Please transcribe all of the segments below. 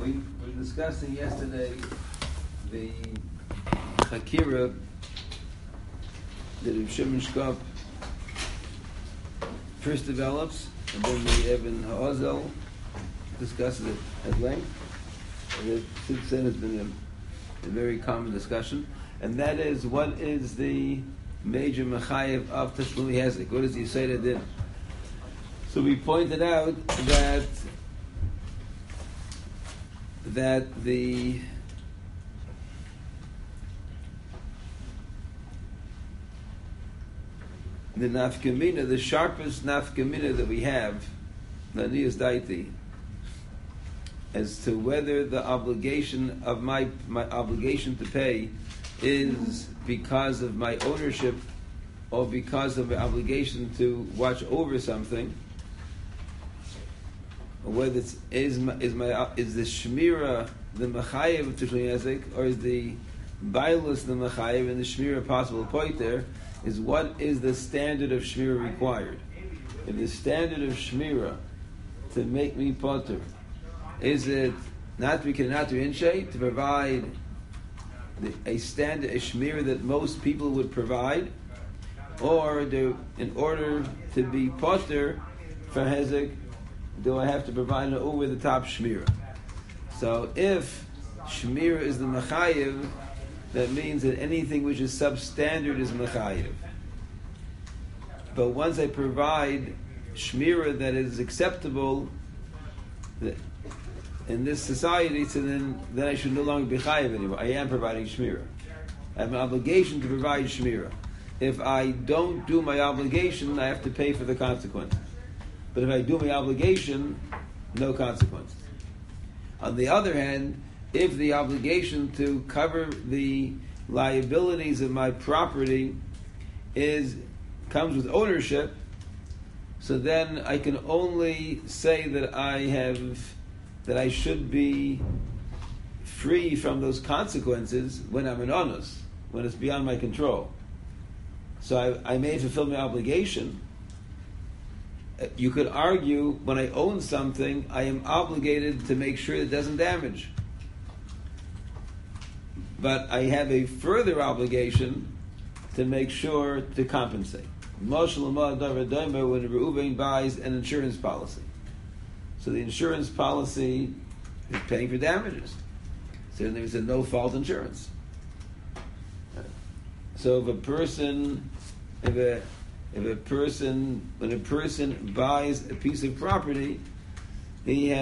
We were discussing yesterday the Chakira that Rav Shimon Shkop first develops, and then the Eben Ha'ozel discusses it at length. And since then it's been a very common discussion, and that is, what is the major mechayev of Tashlumi Hezek? What does the Yisayda do? So we pointed out that the nafkamina, the sharpest nafkamina that we have, Naniyas Daiti, as to whether the obligation of my obligation to pay is because of my ownership or because of my obligation to watch over something, or whether it's is the shmira the mechayev of Tishlei Hezek, or is the bailus the mechayev and the shmira possible point there, is what is the standard of shmira required. If the standard of shmira to make me potter, is it not we cannot do inshay to provide a standard, a shmira that most people would provide, or in order to be potter for Hezek, do I have to provide an over-the-top shmira? So if shmira is the mechayev, that means that anything which is substandard is mechayev. But once I provide shmira that is acceptable in this society, so then I should no longer be chayev anymore. I am providing shmira. I have an obligation to provide shmira. If I don't do my obligation, I have to pay for the consequences. But if I do my obligation, no consequences. On the other hand, if the obligation to cover the liabilities of my property comes with ownership, so then I can only say that I should be free from those consequences when I'm an onus, when it's beyond my control. So I may fulfill my obligation. You could argue, when I own something, I am obligated to make sure it doesn't damage. But I have a further obligation to make sure to compensate. Moshe Lamad Davar Domer, when Reuven buys an insurance policy. So the insurance policy is paying for damages. So there's a no-fault insurance. So when a person buys a piece of property, he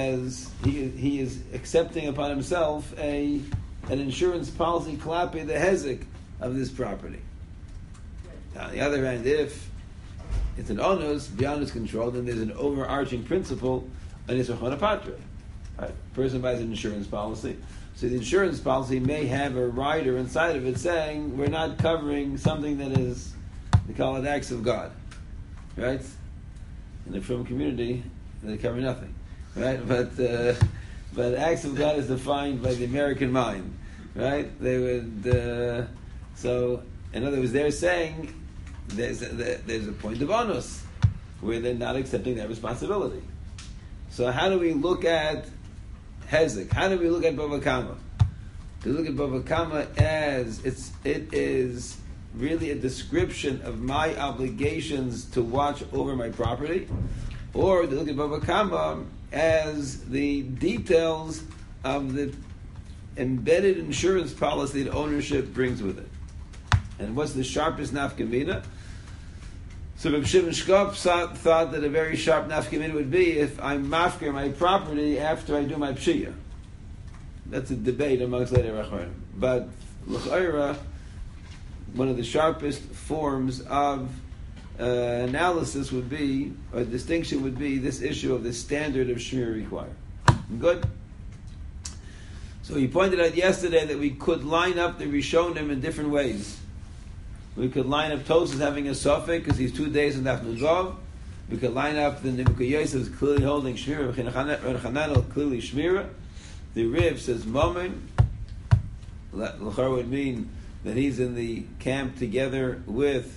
is accepting upon himself an insurance policy klape the hezek of this property. Now, on the other hand, if it's an onus beyond his control, then there's an overarching principle, an isachon apatre. Right? A person buys an insurance policy, so the insurance policy may have a rider inside of it saying we're not covering something that is, they call it acts of God, right? In the Frum community, they cover nothing, right? But acts of God is defined by the American mind, right? They would so in other words, they're saying there's a point of onus where they're not accepting that responsibility. So how do we look at Hezek? How do we look at Bava Kama? To look at Bava Kama as it is really a description of my obligations to watch over my property, or to look at Bava Kama as the details of the embedded insurance policy that ownership brings with it. And what's the sharpest nafkamina? So Rav Shimon Shkop thought that a very sharp nafkamina would be if I mafker my property after I do my pshiyah. That's a debate amongst later Rachmanim. But l'chayra, one of the sharpest forms of analysis would be, or distinction would be, this issue of the standard of shmir required. Good? So he pointed out yesterday that we could line up the Rishonim in different ways. We could line up Tosas having a suffix because he's 2 days in Daf Nuzov. We could line up the Nimukah Yosef clearly holding Shmira, Chananel clearly Shmira. The Riv says Momin. L'char would mean that he's in the camp together with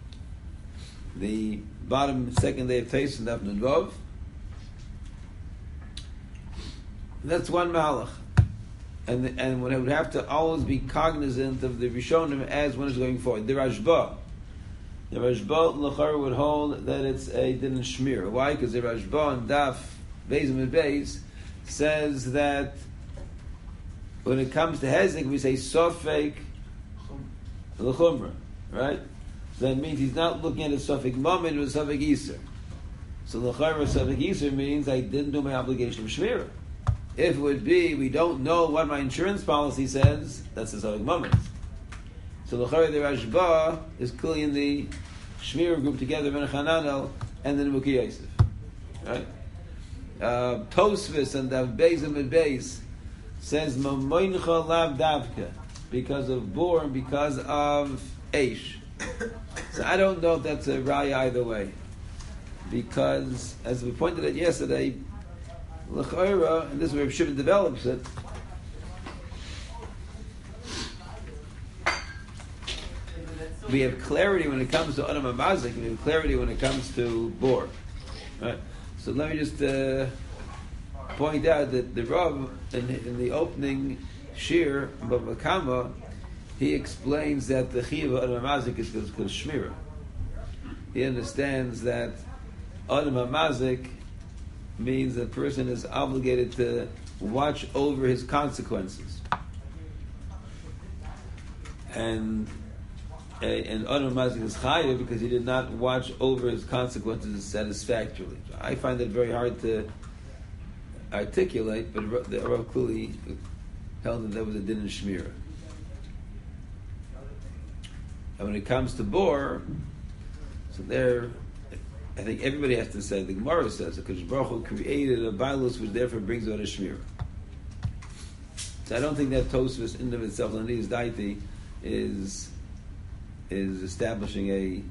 the bottom second day of Tais and Daf Nuzov. That's one malach. And one would have to always be cognizant of the Rishonim as one is going forward. The Rashba l'char would hold that it's a din shmir. Why? Because the Rashba and Daf Beis and Beis says that when it comes to hezek, we say sofek l'chumra, right? So that means he's not looking at a sofek moment or a sofek iser. So l'char sofek iser means I didn't do my obligation of shmira. If it would be, we don't know what my insurance policy says, that's the sofek moment. So l'char the Rashba is clearly in the shmira group together, Ben Chananel and the Nebuki Yosef, right? Tosfos and Dav Beis and Beis says Mamoincha Lav Davka because of bor and because of Eish. So I don't know if that's a raya either way, because as we pointed out yesterday, l'chayra, and this is where Shimon develops it. We have clarity when it comes to Adam Amazik, we have clarity when it comes to bor, right? So let me just point out that the Rav in the opening shir Bava Kama, he explains that the chiyuv of Adam Hamazik is because shmira. He understands that Adam Hamazik means a person is obligated to watch over his consequences, and Adam Hamazik is chayav because he did not watch over his consequences satisfactorily. I find it very hard to articulate, but the Rav clearly held that there was a din in shmira. And when it comes to bor, so there, I think everybody has to say, the Gemara says, because Baruch Hu created a bailus which therefore brings out a shmira. So I don't think that Tosfos in of itself, and his daiti, is establishing a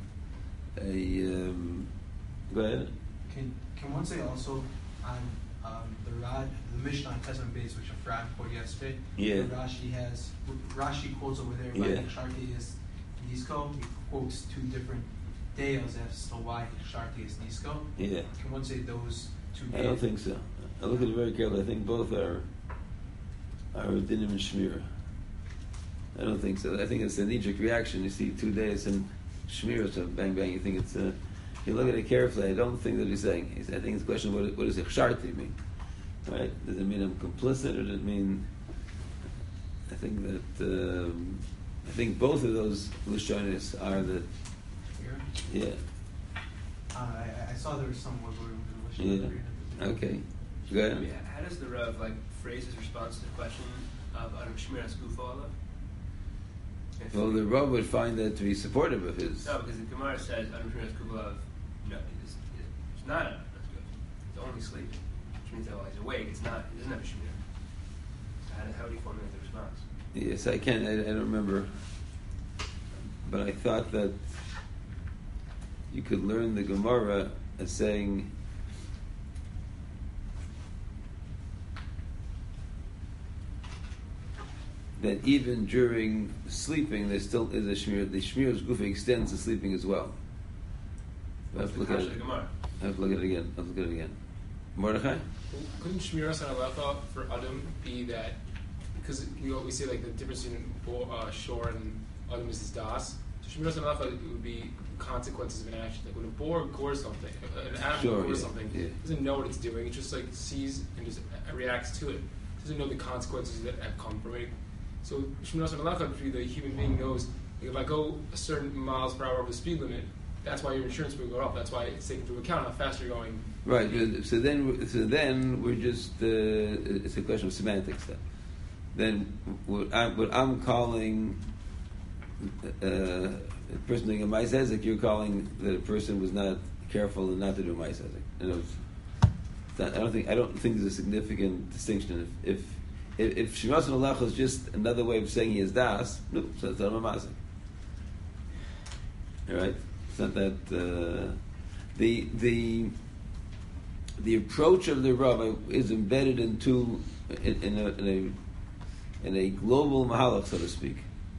go ahead. Can one say also on the Mishnah on Tesman Beis, which Efraim quoted yesterday? Yeah. Rashi quotes over there by Sharti is Nisko. He quotes two different deos as to why Sharti is Nisko. Yeah. Can one say those two deos? I don't think so. I look at it very carefully. I think both are dinim and shmira. I don't think so. I think it's a knee-jerk reaction. You see 2 days and shmira, so bang bang. You think it's you look at it carefully. I don't think that he's saying. I think it's a question of what does ichsharti mean, right? Does it mean I'm complicit, or does it mean? I think that I think both of those lushonis are the. Yeah. I saw there was some wiggle room in the Lashon. Yeah. Okay. Go ahead. Yeah. How does the Rav phrase his response to the question of Adam Shmiras Gufa Allah? Well, the Rav would find that to be supportive of his. No, because the Gemara says Adam Shmiras Gufa it's not Adam. It's only sleeping, which means that while he's awake, it's not. He doesn't have a Shmir. So how do you formulate the response? Yes, I can. I don't remember, but I thought that you could learn the Gemara as saying that even during sleeping, there still is a shmir. The shmir's gufa extends to sleeping as well. I have to look at it. I have to look at it again. I'll look at it again. Mordechai? Couldn't shmiras and halacha for Adam be that, because we always say like the difference between shor and Adam is his das. So shmiras and halacha, it would be consequences of an action. Like when a boar gores something, an animal gores something, it doesn't know what it's doing. It just like sees and just reacts to it. It doesn't know the consequences that have come from it. So shmiras and halacha, the human being knows, like, if I go a certain miles per hour over the speed limit, that's why your insurance will go up. That's why it's taken into account how fast you're going. Right. So then we're just it's a question of semantics. Then what I'm calling a person doing a ma'aseh, you're calling that a person was not careful and not to do a ma'aseh. I don't think there's a significant distinction. If shmiras and halacha is just another way of saying he is das, no, so it's not a ma'aseh. All right. It's not that the approach of the Rav is embedded in a global mahalach, so to speak.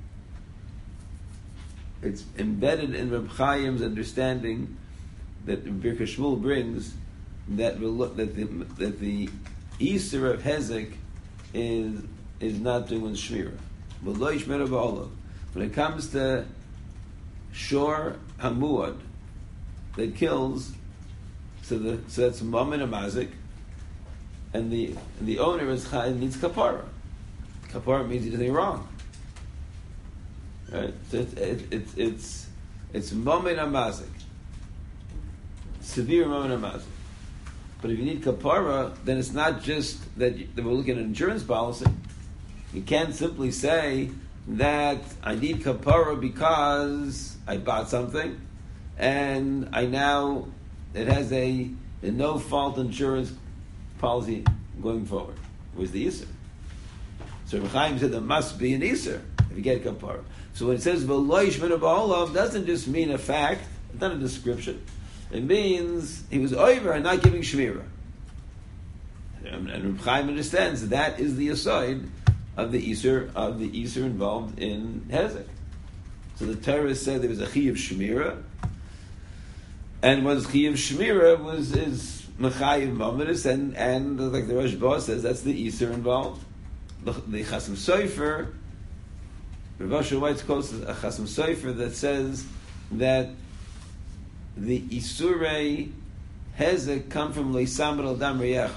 It's embedded in Reb Chaim's understanding that Birkas Shmuel brings that the Easter of Hezek is not doing Shmira. But lo yishmera ba'olav. When it comes to Shor Hamuad that kills, so that's Mammon and Mazik, and the owner needs kapara. Kapara means he did anything wrong, right? So it's Mammon and Mazik, severe Mammon and Mazik. But if you need kapara, then it's not just that we're looking at an insurance policy. You can't simply say that I need kapara because I bought something and it has a no-fault insurance policy going forward. Where's the Isser? So Reb Chaim said there must be an Isser if you get kapara. So when it says v'lo yishmera ba'olav, doesn't just mean a fact, it's not a description. It means he was over and not giving shmira. And Reb Chaim understands that is the aside of the Isser involved in Hezek. So the Torah said there was a chi of shmira, and what chi of shmira is mechayiv mamadus, and like the Rosh Ba says, that's the Isser involved. The Chasam Sofer, Rav Asher Weitz quotes a Chasam Sofer that says that the Isurei Hezek come from Leisamad al Dam Reyecha.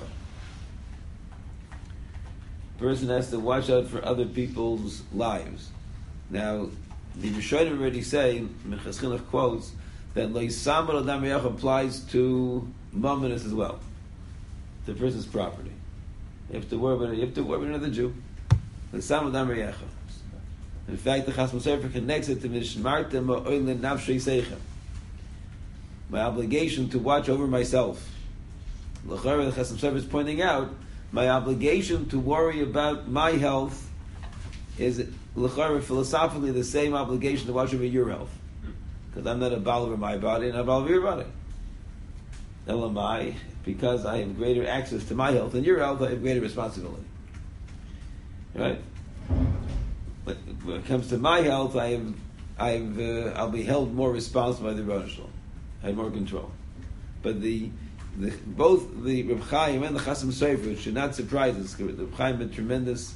Person has to watch out for other people's lives. Now, the Rishonim already say, Minchas Chinuch quotes, that Leisamad al Dam Reyecha applies to Mamonis as well, to a person's property. You have to worry about another Jew. Leisamad al Dam Reyecha. In fact, the Chasam Sofer connects it to Mishmartem O'oilin Nafshei Seichem. My obligation to watch over myself. L'chara, the Chasam Sofer is pointing out, my obligation to worry about my health is, l'chara, philosophically the same obligation to watch over your health. Because I'm not a baal over my body and I'm a baal over your body. Elamai, because I have greater access to my health and your health, I have greater responsibility. Right? But when it comes to my health, I'll be held more responsible by the Rebbeinu Shalom. I have more control. But both the Reb Chaim and the Chasam Sofer should not surprise us. The Reb Chaim had tremendous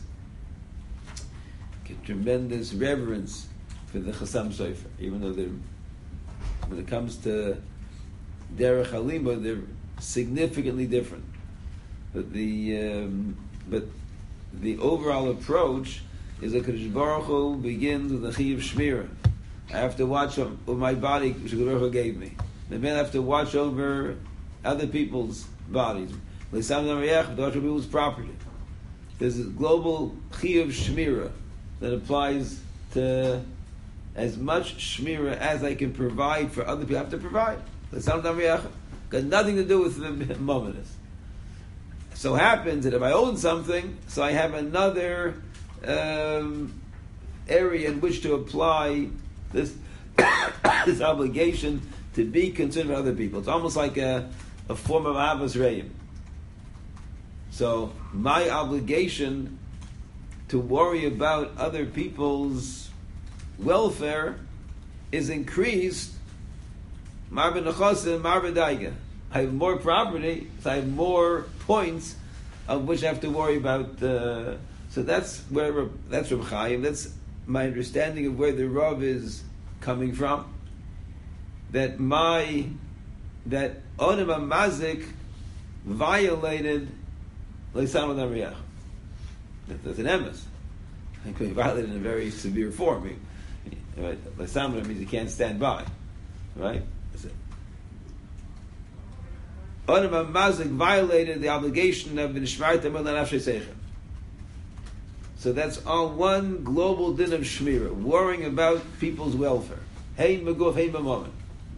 reverence for the Chasam Sofer, even though when it comes to Derech Halima, they're significantly different. But the overall approach is that Kadosh Baruch Hu begins with the Chi of Shmira. I have to watch over my body, which Baruch Hu gave me. The men have to watch over other people's bodies. Watch over people's property. There's a global Chi of Shmira that applies to as much Shmira as I can provide for other people. I have to provide. Got nothing to do with the momentous. So happens that if I own something, so I have another area in which to apply this this obligation to be concerned with other people. It's almost like a form of Avos Reim. So my obligation to worry about other people's welfare is increased. Marba Nechosim, Marba Daiga. I have more property, so I have more points of which I have to worry about. So that's Reb Chaim. That's my understanding of where the Rav is coming from. That Onim HaMazik violated Leisamad Amriyach. That's an emes. It could be violated in a very severe form. Right? Leisamad means he can't stand by. Right? Onim HaMazik violated the obligation of Nishmartem Al Nafshei Seichem. So that's all one global din of Shmira, worrying about people's welfare. Hey Maguf, hey Mamomen.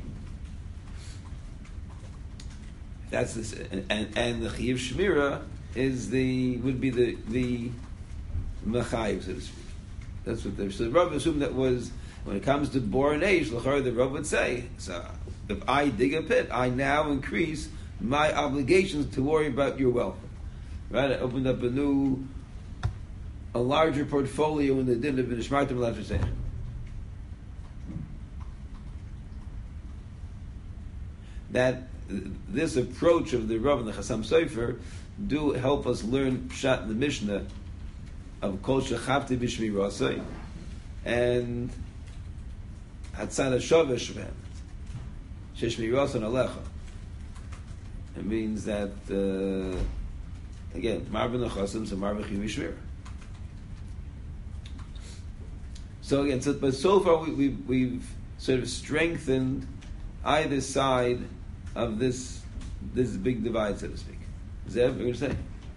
That's this, and the Chi of Shmira would be the Mechayiv, so to speak. That's what so the Rav assumed that was when it comes to Bor and Eish, the Rav would say, so if I dig a pit, I now increase my obligations to worry about your welfare. Right? I opened up a larger portfolio in the din of Nishmartem Al Nafshei Seichem. That this approach of the Rav and the Chasam Sofer do help us learn Pshat in the Mishnah of Kol Shechavti B'Shmirasei and Hatzad HaShovesh Shvem Sheshmirasan Alecha. It means that again, Marvin Nechasim, so Marvin Chivishmir. So again, but so far we've sort of strengthened either side of this big divide, so to speak. Zev, you're going to say?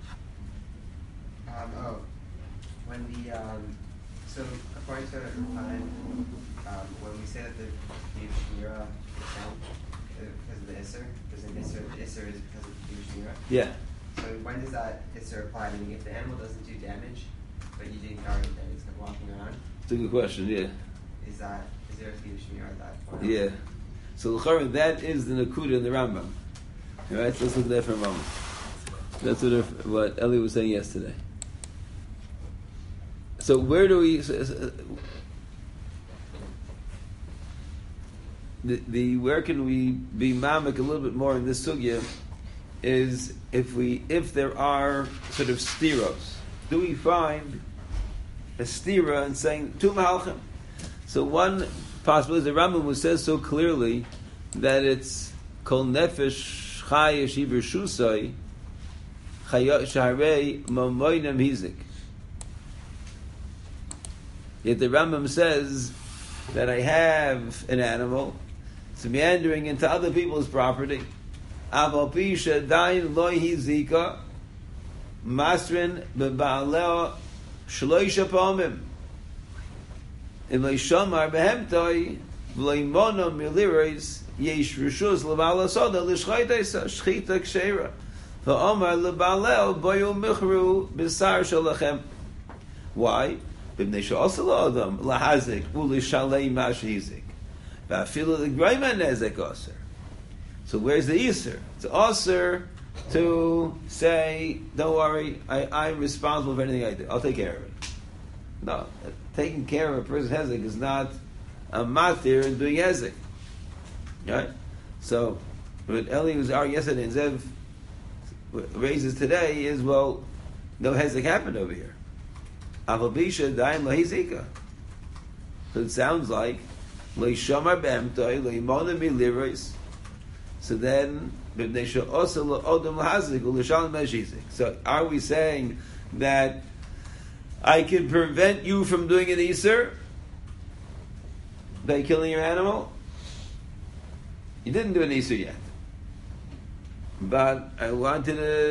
When the so according to when we say that the Shmira is down because of the Isser, there's an Isser. The Isser is because of the Shmira. Yeah. So when does that Isser apply? Meaning, if the animal doesn't do damage, but you didn't guard it, and it's kept walking around. It's a good question. Yeah. Is there a Shmira at that point? Yeah. So that is the Nakuda in the Rambam. All right. So let's look at that for a moment. That's what Eli was saying yesterday. So where do we? Where can we be mamak a little bit more in this sugya? Is if there are sort of stiros, do we find a stira in saying two malchim? So one possibility is the Rambam who says so clearly that it's kol nefesh chayish iber shusay chayot sharei mamoinem hizik. Yet the Rambam says that I have an animal, it's meandering into other people's property. Aval pisha dain loy hizika masrin bebaaleo shloisha pomim. Im leishamar behemtoi v'leimono miliris yesh rishus levala soda l'shchaytesa shchita kshera v'omar lebaaleo boyu michru b'sar shalachem. Why? B'nei she'asa la'adam lahazik u'lishalei mashhizik v'afilu l'grayma nezek aser. So where's the Yisr? It's aser to say, don't worry, I'm responsible for anything I do. I'll take care of it. No, taking care of a person's hezek is not a matir in doing hezek. Right? So, what Eli was arguing yesterday and Zev raises today is, well, no hezek happened over here. Avabisha daim lahizika. So it sounds like leishamar be'emtoi leimona miliris. So then, so are we saying that I can prevent you from doing an Isser by killing your animal? You didn't do an Isser yet. But I'm going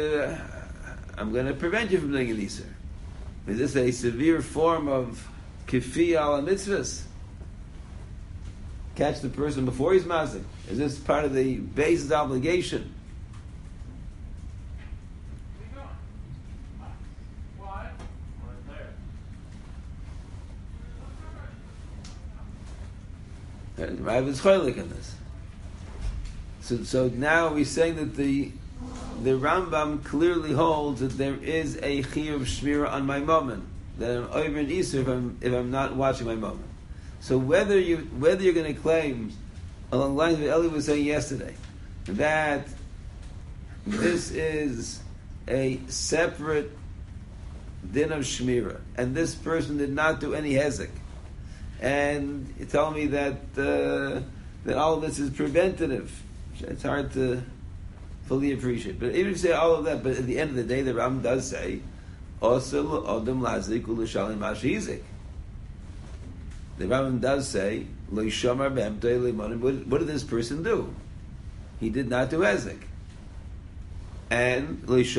to prevent you from doing an Isser. Is this a severe form of kifi ala mitzvahs? Catch the person before he's mazik. Is this part of the basis obligation? Rav is cholik in this. So now we're saying that the Rambam clearly holds that there is a chiyuv shmira on my moment, that I'm over an Isser if I'm not watching my moment. So whether you're going to claim, along the lines of what Eli was saying yesterday, that this is a separate din of shmira, and this person did not do any hezek, and you tell me that all of this is preventative, it's hard to fully appreciate. But even if you say all of that, but at the end of the day, the Ram does say, "Osel odom lazik u'lishalim mashizik." The Rambam does say, what did this person do? He did not do hezek. And that's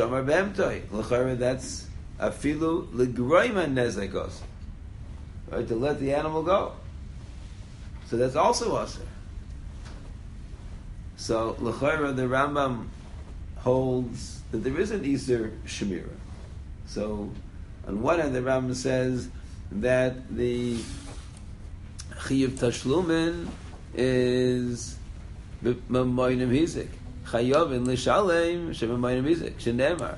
afilu l'groima nezekos. Right, to let the animal go. So that's also aser. So l'chayra, the Rambam holds that there is an Iser Shemira. So on one hand, the Rambam says that the Chiyuv Tashlumin is Mamoinim Hizik. Chayovin Lishalem Shemamoinim Hizik. Shenemar.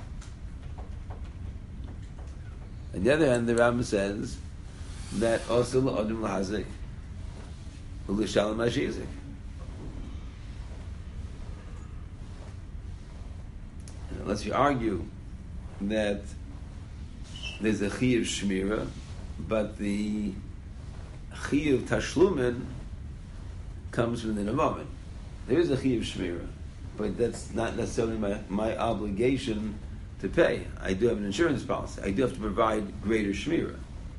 On the other hand, the Rambam says that also L'Odim L'Hazik L'Shalem Hashizik. unless you argue that there's a chiyuv shmira, but the chiyuv tashlumin comes from the nemamin. There is a chiyuv shmira, but that's not necessarily my obligation to pay. I do have an insurance policy. I do have to provide greater shmira.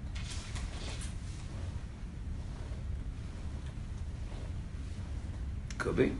Could be.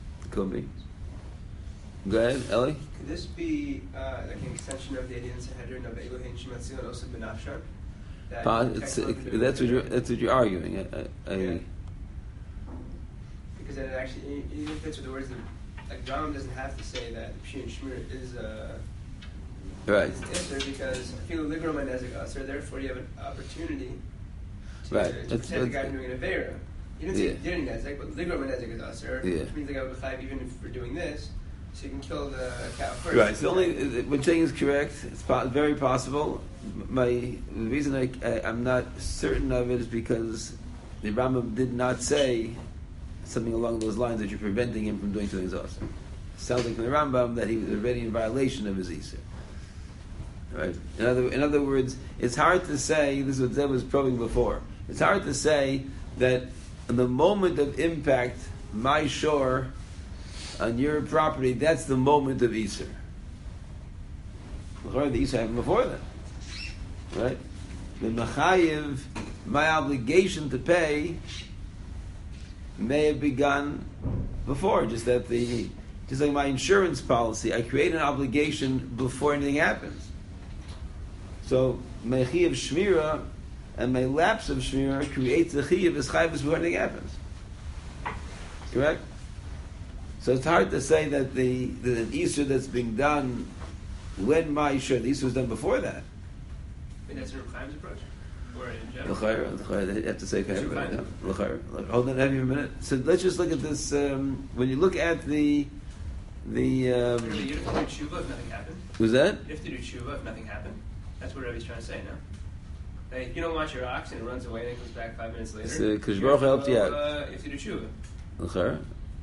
Go ahead, Ellie. Could this be like an extension of the idea in Sanhedrin of Elohein Shematzion and also Benafshan? That's what you're arguing. Yeah. Because then it actually even fits with the words that like Ram doesn't have to say that the Pshin Shmir is right. Answer because I feel Ligrom and Nezek Aser, therefore you have an opportunity to right. protect the guy from doing an Avera. You didn't say you did Nezek, but Ligrom and Nezek is Aser, which means the guy would be chayav even if we're doing this. So you can kill the cow first. Right. So only what saying is correct. It's very possible. The reason I'm not certain of it is because the Rambam did not say something along those lines that you're preventing him from doing something else. It sounds like from the Rambam that he was already in violation of his Isser. Right. In other words, it's hard to say. This is what Zeb was probing before. It's hard to say that in the moment of impact, my shore on your property, that's the moment of Isser. The Isser happened before that. Right? The Mechayiv, my obligation to pay, may have begun before. Just like my insurance policy, I create an obligation before anything happens. So, my Chiyav Shmira and my lapse of Shmira creates the Chiyav as Chayv before anything happens. Correct? So it's hard to say that the Isser that's being done when my Isser, the Isser was done before that. I mean, that's Reb Chaim's approach? Or in general? L'chayr, they have to say L'chayr. Hold on, have you a minute? So let's just look at this, when you look at the you have to do tshuva if nothing happened. Was that? You have to do tshuva if nothing happened. That's what Rebbe's trying to say, no? Like, you don't watch your ox and it runs away and it comes back 5 minutes later. So, because Baruch helped you out. You have to do tshuva. L'chayr.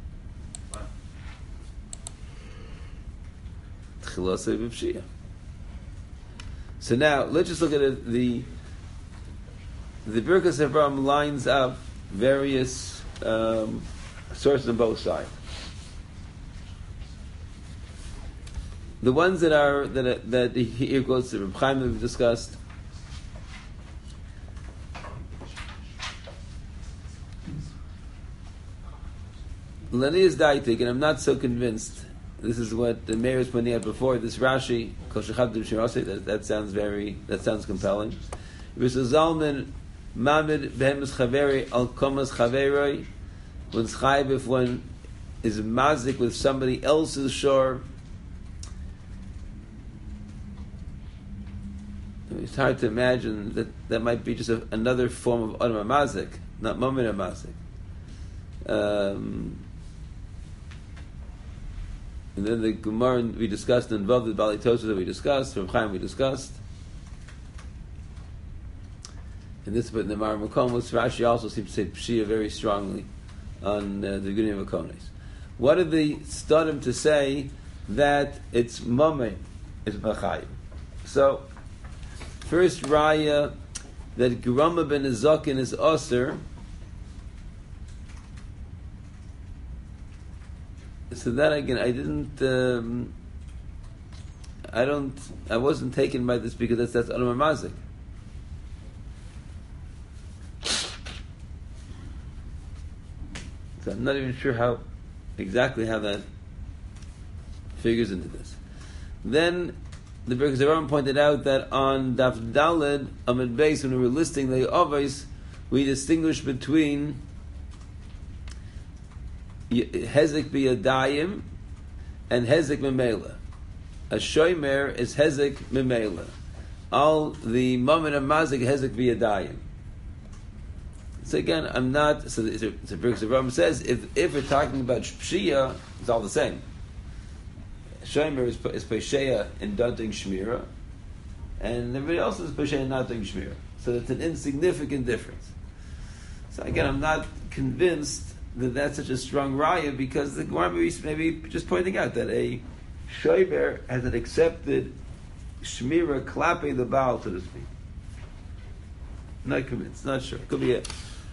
So now let's just look at it. The Birkas Avraham lines up various sources on both sides. The ones that here goes to Reb Chaim that we've discussed. Leni is daitik, and I'm not so convinced. This is what the mayor was pointing out before. This Rashi, that sounds compelling. Zalman Mamid Behemus Chaveri Al Komas Chaveroi. One's chayiv if one is mazik with somebody else's shore. It's hard to imagine that might be just another form of Adam Mazik, not Mamin Mazik. And then the Gemara we discussed involved the Bali Tosa that we discussed, from Chaim we discussed. And this, but in the Mar Makomos, Rashi also seems to say Pshia very strongly on the beginning of Makones. What did the Stadim to say that it's Mameh, it's Machayim? So, first Raya that Gerama ben Azakin is Aser. So that again, I wasn't taken by this because that's Adam Mazik. So I'm not even sure exactly how that figures into this. Then the Birkas Avraham pointed out that on Daf Daled Amid Beis, when we were listing the Avos, we distinguish between Hezek biyadayim and Hezek memela. A shomer is Hezek memela. All the moment of mazik Hezek biyadayim. So again, I'm not. So Birkas Avraham says if we're talking about Pshia, it's all the same. Shomer is Pesheya in not doing Shmira, and everybody else is Pesheya in not doing Shmira. So it's an insignificant difference. So again, I'm not convinced that that's such a strong raya because the Gemara maybe just pointing out that shomer has an accepted shmira klape the Baal, so to speak. Not convinced, not sure. Could be it.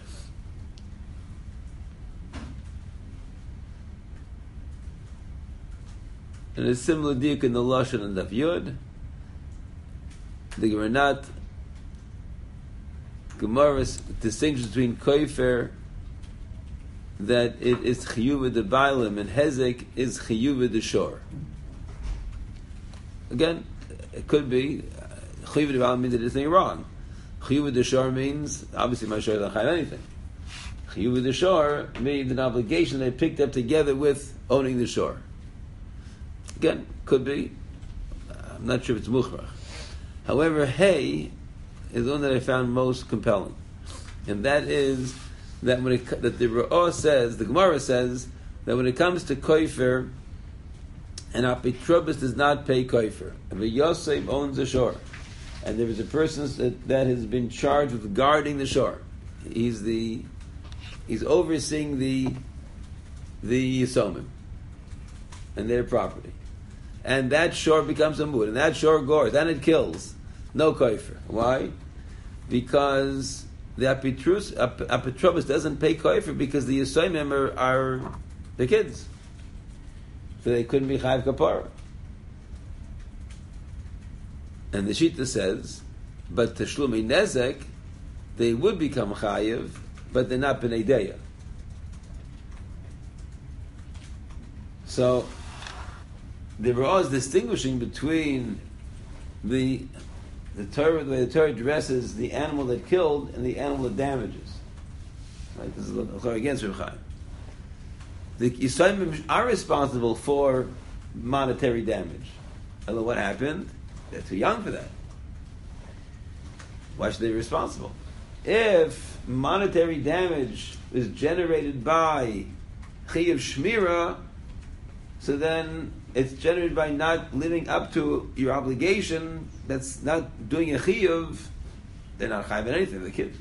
And a similar diuk in the Lashon and Daf Yud. The Gemara's distinction between koifer, that it is chiyuva de bailim, and hezek is chiyuva de shor. Again, it could be chiyuva de bailim means that there's nothing wrong. Chiyuva de shor means obviously my shor doesn't have anything. Chiyuva de shor means an obligation they picked up together with owning the shor. Again, could be. I'm not sure if it's mukhrach. However, hey is the one that I found most compelling, and that is that that the Ra'ah says, the Gemara says, that when it comes to koifer, an apitrubis does not pay koifer. If a Yosef owns a shore, and there is a person that has been charged with guarding the shore, he's overseeing the Yisomim and their property, and that shore becomes a mud, and that shore gores, and it kills. No koifer. Why? Because the apitrubis doesn't pay koifer because the Yisomim are the kids, so they couldn't be chayiv kapara. And the Shita says, but teshlumi nezek, they would become chayiv, but they're not b'nei deya. So the Ra'ah is distinguishing between the Torah, the way the Torah addresses the animal that killed and the animal that damages. Right? This is against Reb Chaim. The Yisraelim are responsible for monetary damage. Although what happened? They're too young for that. Why should they be responsible? If monetary damage is generated by Chiyuv Shmira, so then it's generated by not living up to your obligation. That's not doing a chiyuv. They're not chayiv in anything. The kids.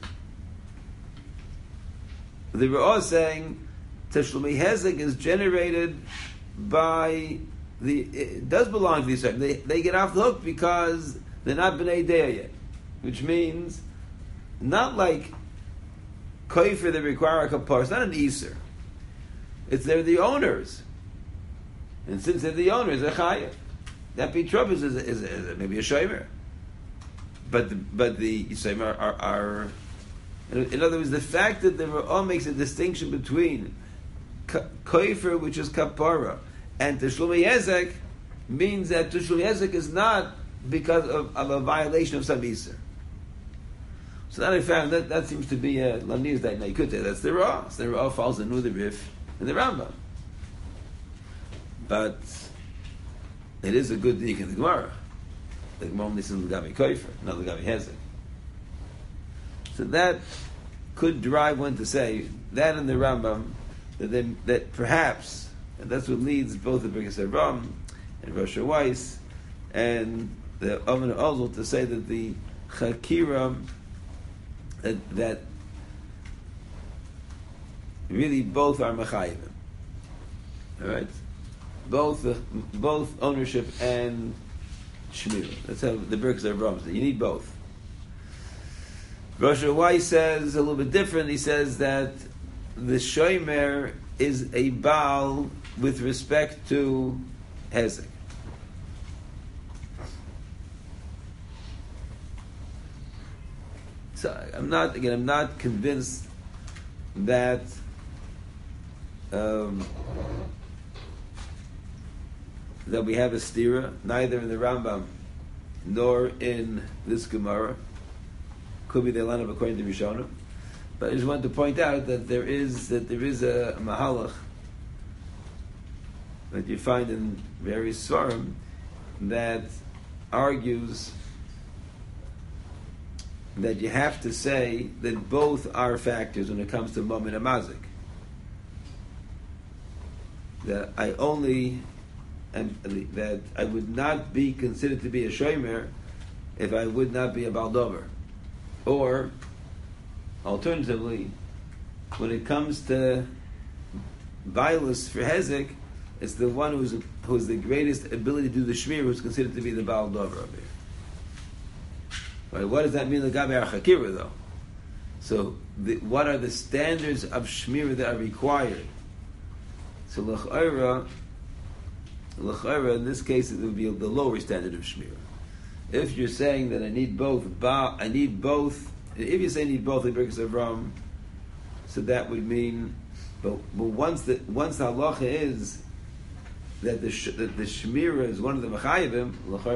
The Ra'ah is saying Teshlumi Hezek is generated by it does belong to the Yisrael. They get off the hook because they're not b'nei deya yet, which means not like koifer that require a kapar. It's not an iser. It's they're the owners. And since they're the owners, they're chayiv. That Petrubis is maybe a shomer. But the Yisraelim are in other words, the fact that the Ra'ah makes a distinction between koifer, which is kapara, and Teshlumi Hezek, means that Teshlumi Hezek is not because of a violation of some Iser. So that I found, that seems to be a Lamniz that you could say that's the Ra'ah. So the Ra'ah falls in the Rif and the Rambam. But it is a good dik in the Gemara. The Gemara only says L'gavi Koifer, not L'gavi Hezek. So that could drive one to say that in the Rambam that perhaps, and that's what leads both the Birkas Avraham and Rosh Weiss and the Oven Ozel to say that the Chakira that really both are Mechayim. All right. Both ownership and shmira. That's how the Birkas Avraham say. You need both. Rosh Weiss says a little bit different. He says that the shomer is a Baal with respect to Hezek. So I'm not convinced that that we have a stira, neither in the Rambam nor in this Gemara. Could be the line of according to Rishonim. But I just wanted to point out that there is a mahalach that you find in various svarim that argues that you have to say that both are factors when it comes to Momin Amazik. That that I would not be considered to be a shomer if I would not be a baldover. Or, alternatively, when it comes to violence for Hezek, it's the one who's who has the greatest ability to do the shmir, who's considered to be the Baal Dover over here. Right? What does that mean, L'gabe Achakira, though? So, what are the standards of shmir that are required? So, L'ch'ayra, in this case, it would be the lower standard of shmir. If you're saying that I need both, if you say I need both the Birkus Avram, so that would mean, but once the halacha is that the shmira is one of the mechayivim,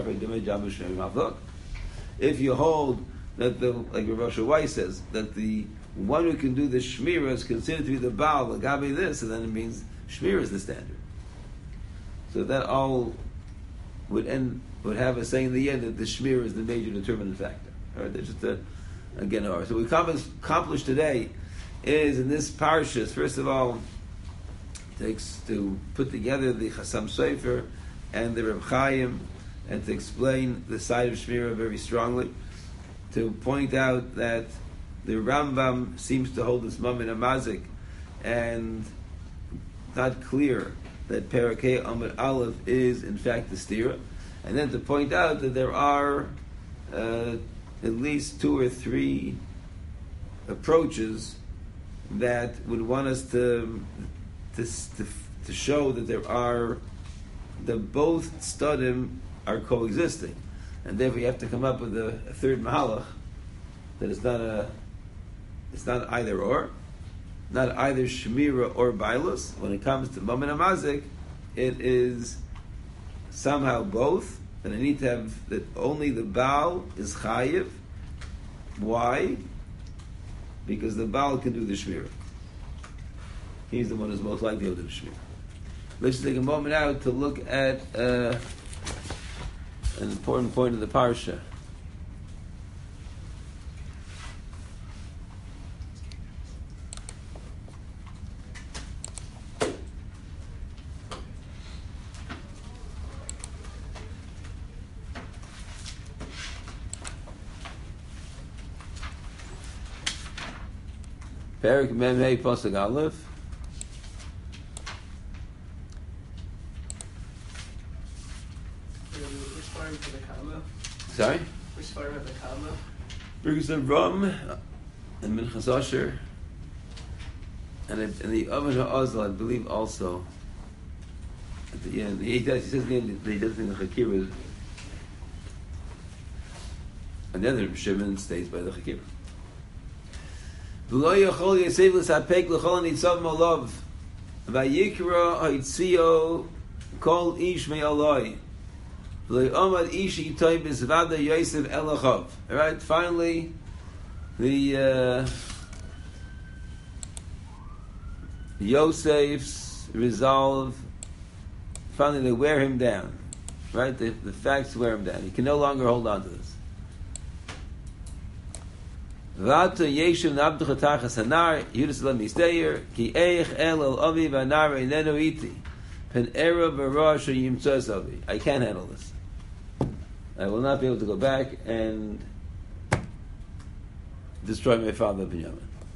if you hold that like Rav Asher Weiss says, that the one who can do the shmira is considered to be the Baal, L'gabe this, and then it means shmira is the standard. So that all would have us saying in the end that the shmir is the major determinant factor. All right, that's just again. All right. So what we accomplished today is in this parashas. First of all, takes to put together the Chasam Sofer and the Reb Chaim, and to explain the side of shmira very strongly. To point out that the Rambam seems to hold this Mammon Amazik, and not clear that Parakeh Amud Aleph is in fact the stira. And then to point out that there are at least 2 or 3 approaches that would want us to show that that both studim are coexisting, and therefore you have to come up with a third mahalach that it's not either or, not either shmira or bailus. When it comes to Mammon Amazik, it is somehow both, and I need to have that only the Baal is chayiv. Why? Because the Baal can do the shmira. He's the one who's most likely to do the shmira. Let's take a moment out to look at an important point of the parsha. Perik Mem Hey Pasuk Aleph. Which farm for the Kama? Sorry? Which farm of the Kama? Birkus Avram and Minchas Asher, and the Avon HaAzal, I believe, also at the end. He says at the end that he doesn't think the Chakira is, and the other Shimon stays by the Chakira. V'lo yachol Yosef l'sapek l'chol nitzav molav v'yikra ha'yitzio kol ish me'aloi v'lo omad ish yitoi b'zvada Yosef elachav. All right, finally, the Yosef's resolve, finally they wear him down. Right, the facts wear him down. He can no longer hold on to this. V'ata yeshem nabducha tachas hanar Yudis lam yisteir ki eich el avi v'anar einenu iti pen era v'rosh yimtzos avi. I can't handle this. I will not be able to go back and destroy my father Binyamin.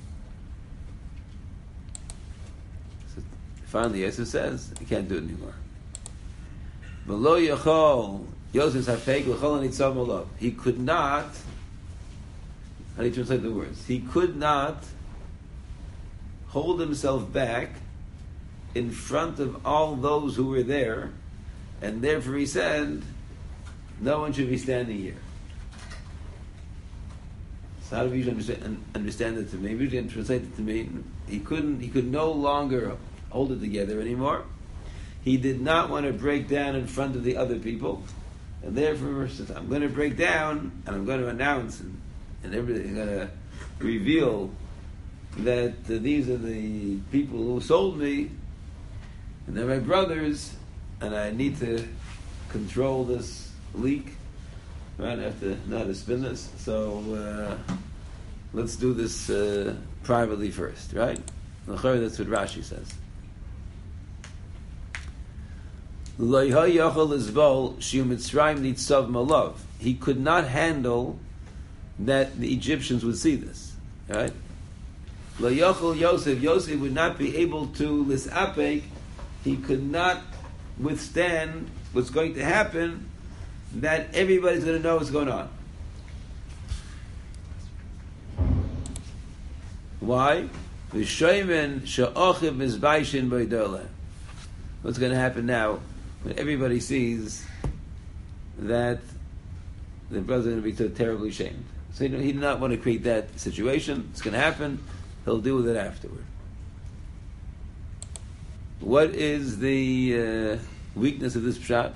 So finally, Yosef says, I can't do it anymore. V'lo yachol Yosef hafek l'chol anitzav molav. He could not. How do you translate the words? He could not hold himself back in front of all those who were there, and therefore he said, no one should be standing here. So how do we usually understand it to me? We usually translate it to mean he could no longer hold it together anymore. He did not want to break down in front of the other people, and therefore said, I'm going to break down, and I'm going to announce and everything, going to reveal that these are the people who sold me, and they're my brothers, and I need to control this leak. Right? I have to know how to spin this. So let's do this privately first, right? That's what Rashi says. He could not handle that the Egyptians would see this, right? Yosef would not be able to lisapek. He could not withstand what's going to happen, that everybody's going to know what's going on. Why? What's going to happen now when everybody sees that the brother's going to be so terribly shamed? So he did not want to create that situation. It's going to happen. He'll deal with it afterward. What is the weakness of this pshat?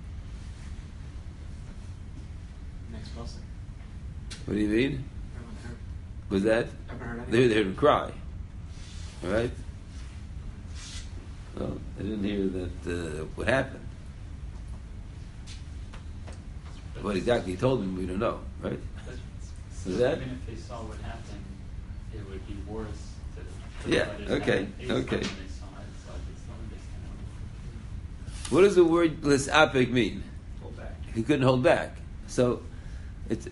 Next blessing. What do you mean? Everyone heard. Was that? Everyone heard They anything? heard him cry. All right? Well, I didn't hear that. What happened? What exactly he told him, we don't know, right? So Is that? even if they saw what happened, it would be worse to Yeah, let it okay, happen based on okay. when they saw it. So it's not understandable. What does the word lisapik mean? Hold back. He couldn't hold back. So it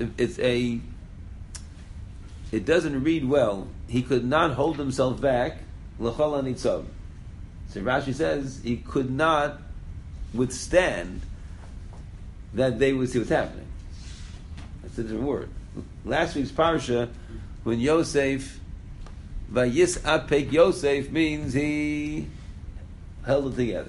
doesn't read well. He could not hold himself back. L'chol hanitzov. So Rashi says he could not withstand that they would see what's happening. That's a different word. Last week's parsha, when Yosef, vayis apek Yosef, means he held it together.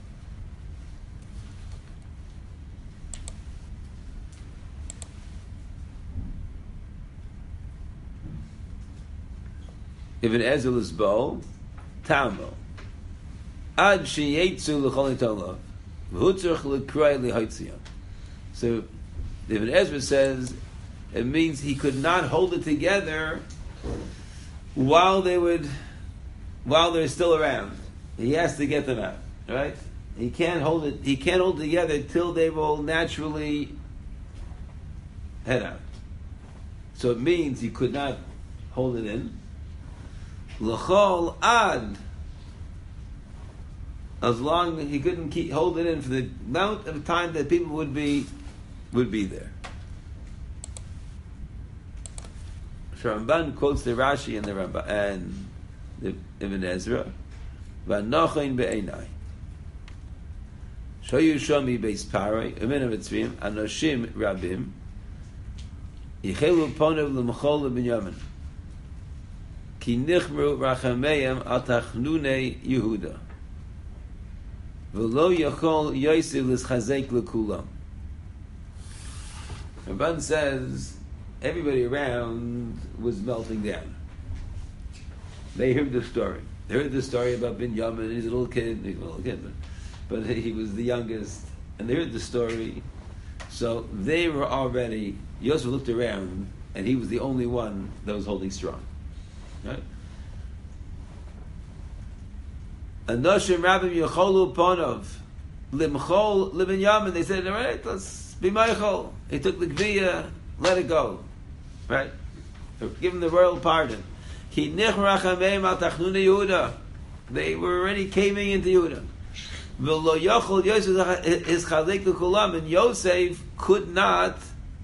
Ibn Ezra is bo, tamo. Ad sheyetzu l'chol nitolav, v'hutzach l'kroi li'hoitzion. So Ibn Ezra says it means he could not hold it together while they're still around. He has to get them out, right? He can't hold it together till they will naturally head out. So it means he could not hold it in. L'chol ad, as long as he couldn't hold it in for the amount of time that people would be there. Ramban quotes the Rashi and the Ramban and the Ibn Ezra. V'anochein be'enai. Shoyu shomi beis paroi umin avitzvim anoshim rabim yichelu ponav l'machol l'binyamin ki nichmru rachameim al tachnunei Yehuda v'lo yachol Yosef l'schazek l'kulam. Ramban says everybody around was melting down. They heard the story. They heard the story about Binyamin. He's a little kid. But he was the youngest. And they heard the story. So they were already... Yosef looked around, and he was the only one that was holding strong. Right? Anoshim Rabbim Yecholu Ponov Limchol Libinyamin. They said, all right, let's be Michael. He took the Gviya, let it go. Right? Give him the royal pardon. Ki nichrachamei al tachnunei Yehuda. They were already caving into Yehuda. V'lo yochol Yosef is chalik l'kulam, and Yosef could not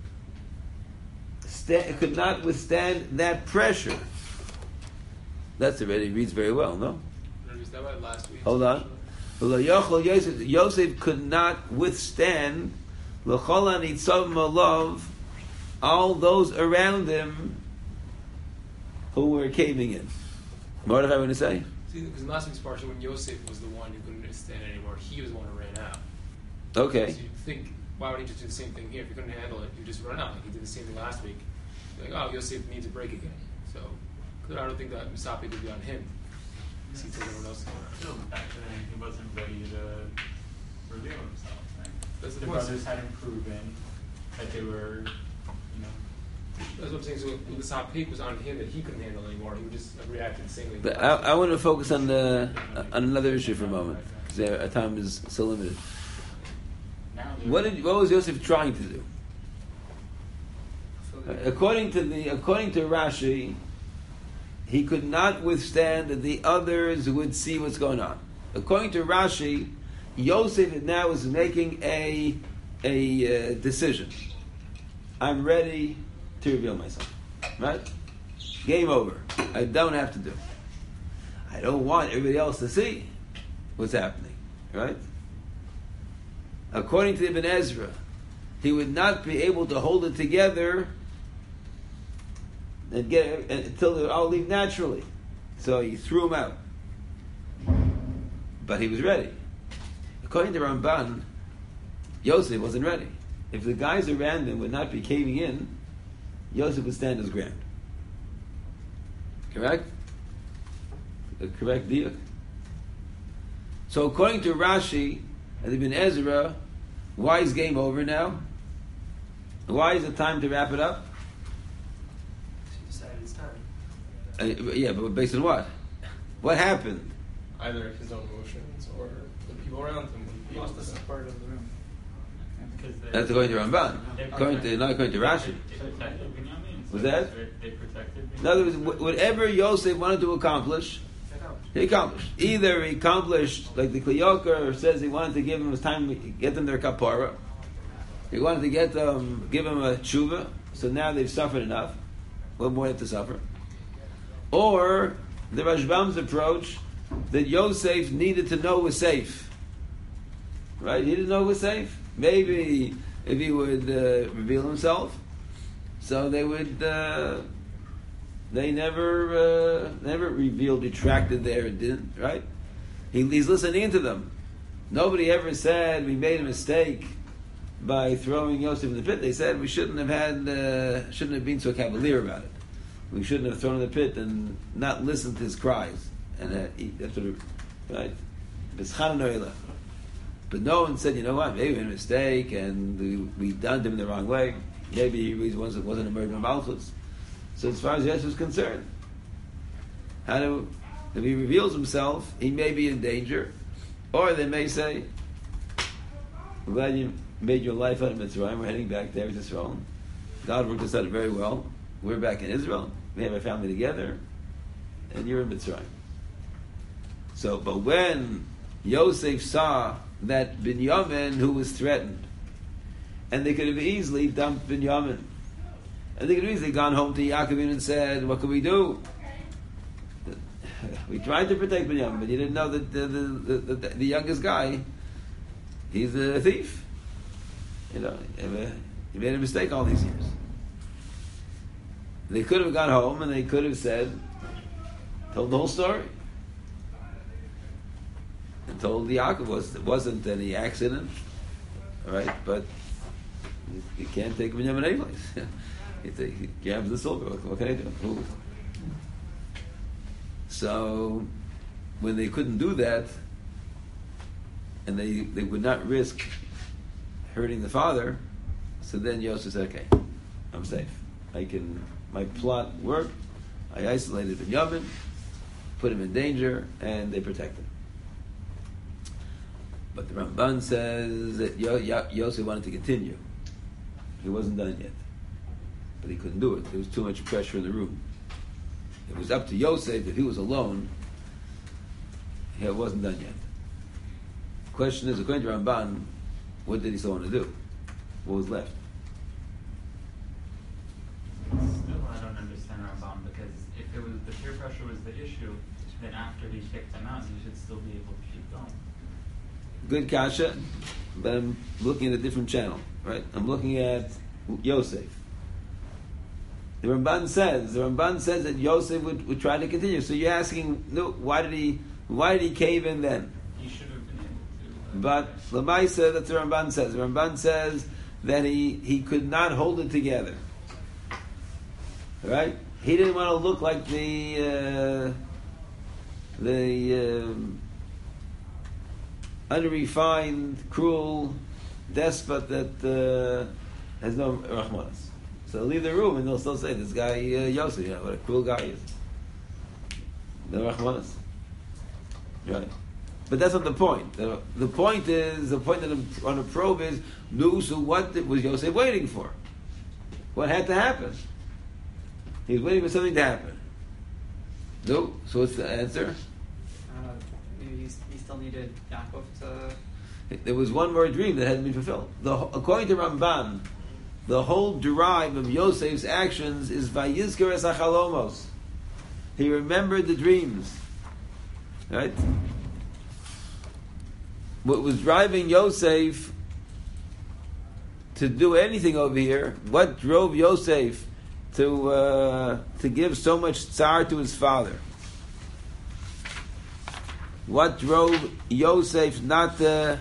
withstand that pressure. That's already reads very well, no? Is that what last week? Hold on. V'lo yochol Yosef could not withstand l'chol hanitzavim alav, all those around him who were caving in. Mordechai, want to say? See, because in last week's parsha, when Yosef was the one who couldn't stand anymore, he was the one who ran out. Okay. So you'd think, why would he just do the same thing here? If he couldn't handle it, you'd just run out. Like he did the same thing last week. You're like, oh, Yosef needs a break again. So I don't think that Misapik would be on him. Because he told everyone else to go around. Still, back then, he wasn't ready to reveal himself. Right? That's the The point. brothers hadn't proven that they were, That's what I'm saying. So the Misapik was on him that he couldn't handle anymore. He would just react insanely. But I want to focus on another issue for a moment, because our time is so limited. now What was Yosef trying to do? According to Rashi, he could not withstand that the others would see what's going on. According to Rashi, Yosef now is making a decision. I'm ready to reveal myself. Right? Game over. I don't have to do. I don't want everybody else to see what's happening. Right? according to Ibn Ezra, he would not be able to hold it together and get until they all leave naturally. So he threw him out. But he was ready. According to Ramban, Yosef wasn't ready. If the guys around him would not be caving in, Yosef would stand his ground. Correct? The correct diuk. So according to Rashi and Ibn Ezra, why is game over now? Why is it time to wrap it up? She decided it's time. Yeah, but based on what? What happened? Either his own emotions or the people around him. He lost this part of the room. That's according to Ramban. Not according to Rashi. Was that? They protected In other words, whatever Yosef wanted to accomplish, he accomplished. Either he accomplished, like the Kli Yakar says, he wanted to give him his time, get them their kapara. He wanted to give them a tshuva. So now they've suffered enough. What more they have to suffer? Or the Rashbam's approach that Yosef needed to know was safe. Right? He didn't know it was safe. Maybe if he would reveal himself, so they would. They never revealed, retracted there and didn't. Right? He's listening to them. Nobody ever said we made a mistake by throwing Yosef in the pit. They said we shouldn't have been so cavalier about it. We shouldn't have thrown in the pit and not listened to his cries. And that's what, right? But no one said, you know what, maybe we made a mistake and we done him the wrong way. Maybe he really wasn't a murder of Malchus. So as far as Yosef is concerned, if he reveals himself, he may be in danger. Or they may say, I'm glad you made your life out of Mitzrayim. We're heading back to Eretz Yisrael. God worked us out very well. We're back in Israel. We have our family together. And you're in Mitzrayim. So, but when Yosef saw that Binyamin, who was threatened, and they could have easily dumped Binyamin, and they could have easily gone home to Yaakov and said, what can we do? We tried to protect Binyamin, but you didn't know that the youngest guy, he's a thief. You know, he made a mistake all these years. They could have gone home and they could have told the whole story. And told Yaakov it wasn't any accident, all right? But you can't take Binyamin any place. He grabs the silver. What can I do? Ooh. So when they couldn't do that, and they would not risk hurting the father, so then Yosef said, "Okay, I'm safe. My plot worked. I isolated Binyamin, put him in danger, and they protected him." But the Ramban says that Yosef wanted to continue. He wasn't done yet. But he couldn't do it. There was too much pressure in the room. It was up to Yosef. If he was alone, it wasn't done yet. The question is, according to Ramban, what did he still want to do? What was left? Still, I don't understand Rambam, because if it was the peer pressure was the issue, then after he kicked him out, he should still be able to keep going. Good kasha, but I'm looking at a different channel, right? I'm looking at Yosef. The Ramban says that Yosef would try to continue. So you're asking, no, why did he cave in then? He should have been able to. But Lamaisa, that's what Ramban says. The Ramban says that he could not hold it together. Right? He didn't want to look like the unrefined, cruel despot that has no rachmanas. So leave the room and they'll still say, this guy Yosef, what a cruel guy he is. No rachmanas. Right? But that's not the point. The point that on the probe is, so what was Yosef waiting for? What had to happen? He was waiting for something to happen. No? So what's the answer? Maybe he still needed Yaakov to... There was one more dream that hadn't been fulfilled. According to Ramban, the whole drive of Yosef's actions is Vayizker es hachalomos. He remembered the dreams. Right? What was driving Yosef to do anything over here. What drove Yosef to give so much tsar to his father? What drove Yosef not to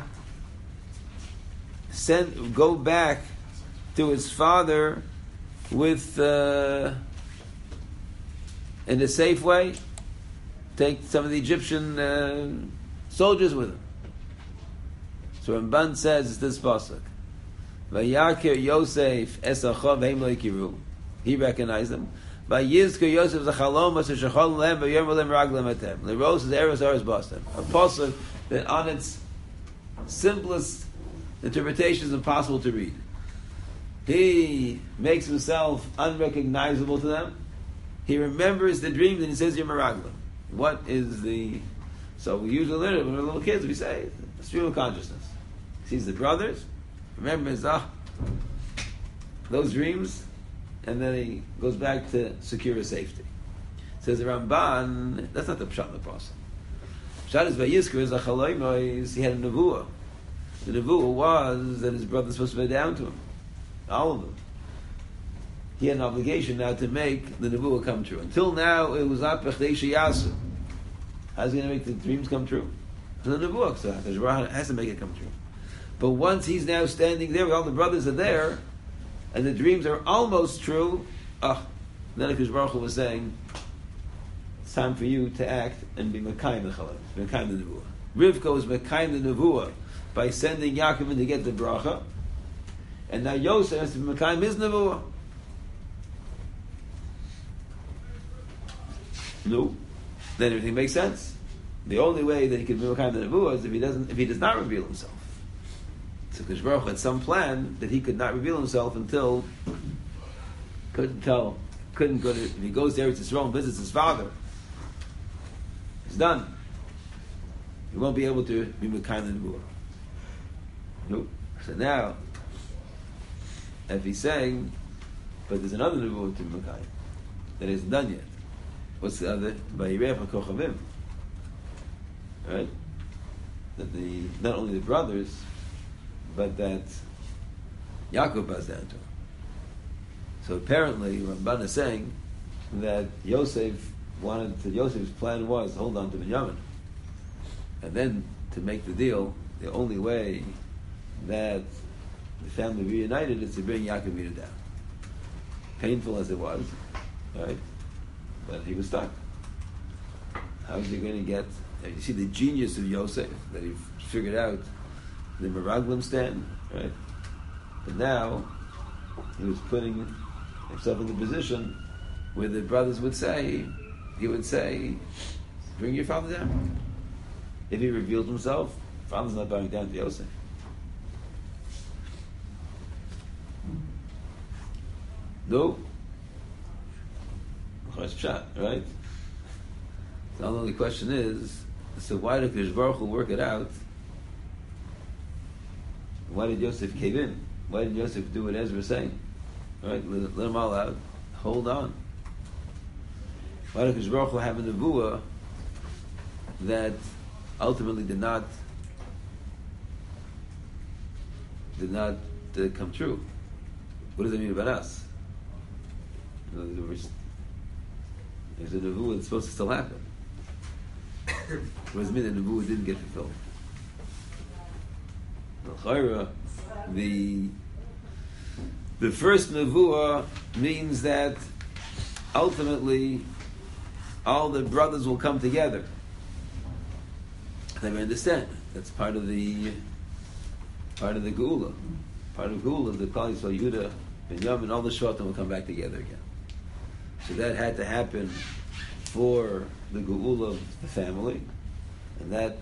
go back to his father with in a safe way? Take some of the Egyptian soldiers with him. So Ramban says it's this pasuk. Vayakir Yosef esachav heim lo yikiru. He recognized them. Vayizker Yosef zachalom asher shachol lem vayom lem raglam atem. Leros is eros aros bastem. A pasuk that on its simplest interpretation is impossible to read. He makes himself unrecognizable to them. He remembers the dreams and he says Yom Raglam. What is the... So we usually learn it when we're little kids. We say, the stream of consciousness. He sees the brothers, remembers, those dreams, and then he goes back to secure his safety. Says the Ramban, that's not the Pshat in the Pasuk. Pshat is Vayizker is a Chaloimois, he had a Nevuah. The Nevuah was that his brother's supposed to be down to him. All of them. He had an obligation now to make the Nevuah come true. Until now, it was Apech Deisha Yasu. How's he going to make the dreams come true? The Nevuah, so Hakadosh has to make it come true. But once he's now standing there, all the brothers are there, and the dreams are almost true, then Hakadosh Baruch Hu was saying, it's time for you to act and be Mekayim the Chalem, Mekayim the Nevuah. Rivka was Mekayim the Nevuah by sending Yaakov in to get the bracha, and now Yosef has to be Mekayim his Nevuah. No. Then everything makes sense. The only way that he can be Mekayim the Nevuah is if he does not reveal himself. So Hakadosh Baruch Hu had some plan that he could not reveal himself until couldn't go to, if he goes there, it's his own visits his father. It's done. He won't be able to be Mekayim the Nevuah. Nope. So now, if he's saying, but there's another Nevuah to be Mekayim that isn't done yet. What's the other? Vayireh HaKochavim. Right? That not only the brothers, but that Yaakov bows down to him. So apparently, Ramban is saying that Yosef's plan was to hold on to Binyamin. And then, to make the deal, the only way that the family reunited is to bring Yaakov down. Painful as it was, right? But he was stuck. How is he going to get... You see the genius of Yosef, that he figured out the Meraglim stand, right? But now, he was putting himself in the position where the brothers would say, bring your father down. If he revealed himself, father's not bowing down to Yosef. No. Right? The only question is, so why did Hakadosh Baruch Hu work it out? Why did Yosef cave in? Why did Yosef do what Ezra was saying? Right? Let them all out. Hold on. Why did Hakadosh Baruch Hu have a nevuah that ultimately did not come true? What does it mean about us? There's a nevuah that's supposed to still happen. What does it mean that the nevuah didn't get fulfilled? The first nevuah means that ultimately all the brothers will come together. They may understand. That's part of the Geula. Part of Geula, the Klal Yisrael, Yehuda, Binyamin, all the Shotim will come back together again. So that had to happen for the Geula of the family, and that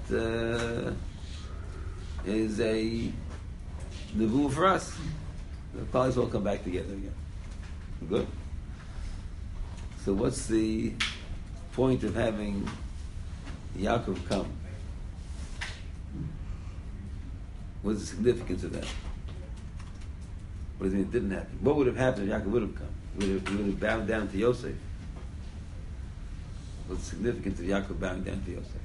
is a nevuah for us. The Klal Yisrael will come back together again. Good. So what's the point of having Yaakov come? What's the significance of that? What does it mean it didn't happen? What would have happened if Yaakov would have come? He would have bowed down to Yosef. What's the significance of Yaakov bowing down to Yosef?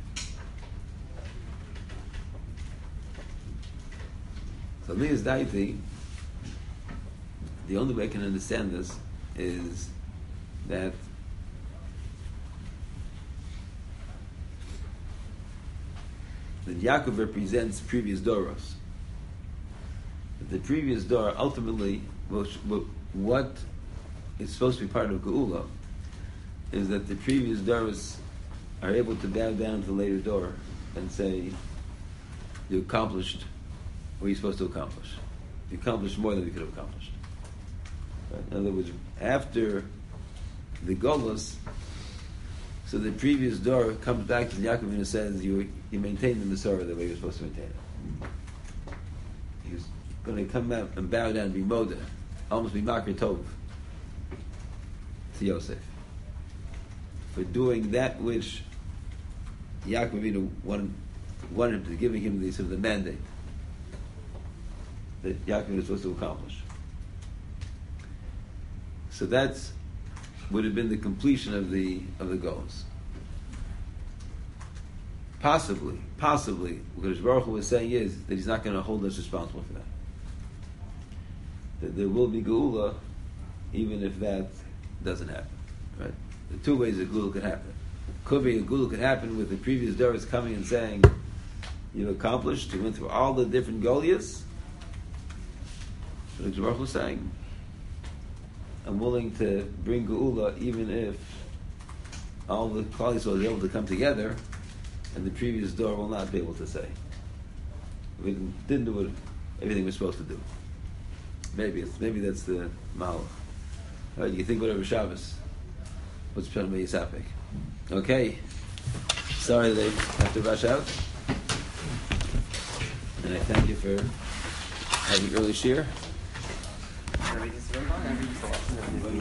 So Leah's deity the only way I can understand this is that Yaakov represents previous Doros. The previous Dor ultimately, what is supposed to be part of Geula is that the previous Doros are able to bow down to the later Dor and say, you accomplished what you're supposed to accomplish. You accomplished more than you could have accomplished. Right? In other words, after the Golos, so the previous Dor comes back to Yaakov and says, you maintained the Masorah the way you're supposed to maintain it. He was going to come out and bow down and be Moda, almost be Makir Tov to Yosef, for doing that which Yaakov wanted to giving him the sort of the mandate that Yaakov was supposed to accomplish. So that's would have been the completion of the goals. Possibly, what Baruch Hu was saying is that he's not going to hold us responsible for that. That there will be Geula, even if that doesn't happen. Right? The two ways a Geula could happen. Could be a Geula could happen with the previous Doros coming and saying, "You've accomplished. You went through all the different Goliaths." But Baruch Hu was saying, I'm willing to bring Geula even if all the Klal Yisrael is able to come together and the previous door will not be able to say. We didn't do what everything we're supposed to do. Maybe that's the Mahalach. All right, you can think whatever Shabbos. What's Pshat Yisapik? Okay. Sorry they have to rush out. And I thank you for having early shir.